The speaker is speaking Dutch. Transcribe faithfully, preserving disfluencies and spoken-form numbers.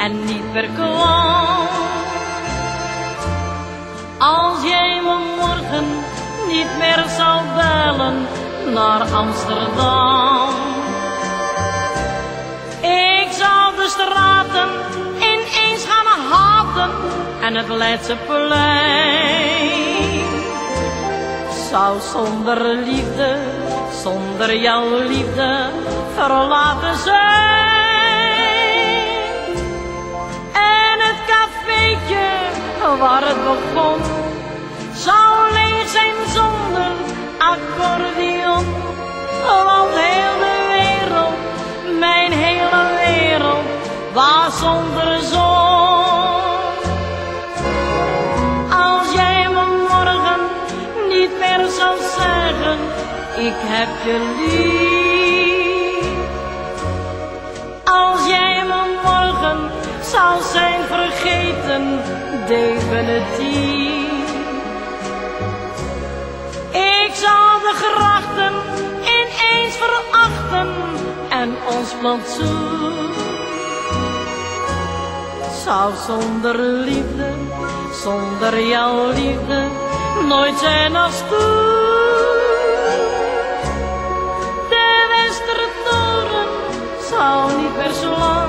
en niet meer kwam. Als jij me morgen niet meer zou bellen naar Amsterdam, ik zou de straten ineens gaan haten en het Leidseplein zou zonder liefde, zonder jouw liefde verlaten zijn. En het cafeetje waar het begon zou leeg zijn zonder accordeon, want heel de wereld, mijn hele wereld, was zonder zon. Als jij me morgen niet meer zou zeggen, ik heb je lief. Als jij me morgen zou zijn vergeten, definitief. Ik zou de grachten ineens verachten en ons plantsoen zou zonder liefde, zonder jouw liefde, nooit zijn als toen. De Westertoren zou niet meer zo lang